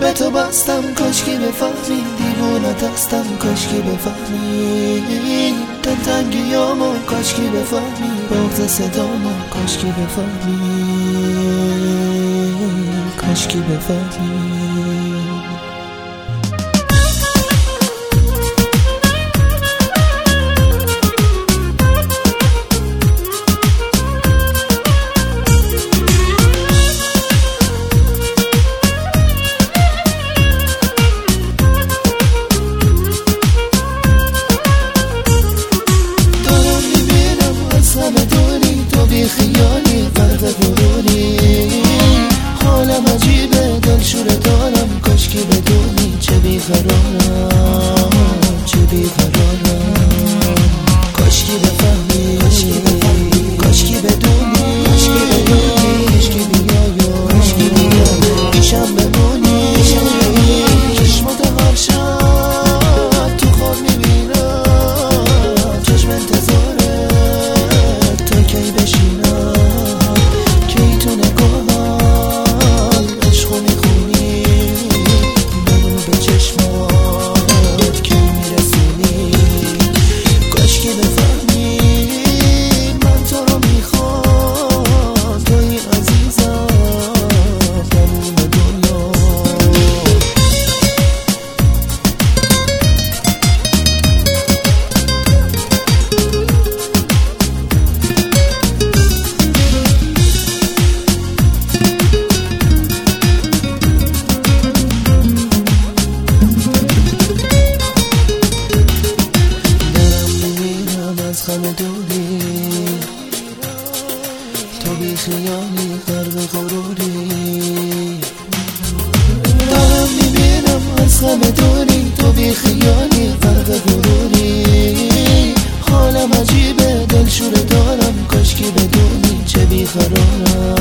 به تو بستم کاشکی بفهمی، دیوونت هستم کاشکی بفهمی، دلتنگیامو کاشکی بفهمی، بغض صدامو کاشکی بفهمی، کاشکی بفهمی. خیالی غرق غروری، حالم عجیبه دلشوره دارم، کاشکی بدونی چه بیقرارم، چه بیقرارم، کاشکی بفهمی، کاشکی بدونی، کاشکی بیای پیشم بمونی، چشماتو هر شب تو خواب میبینم، چشم انتظاره تو کی بشینم، تو بی خیالی غرق غروری، دارم میبینم از غم دوری، تو بی خیالی غرق غروری، حالم عجیبه دلشوره دارم، کاشکی بدونی چه بیقرارم.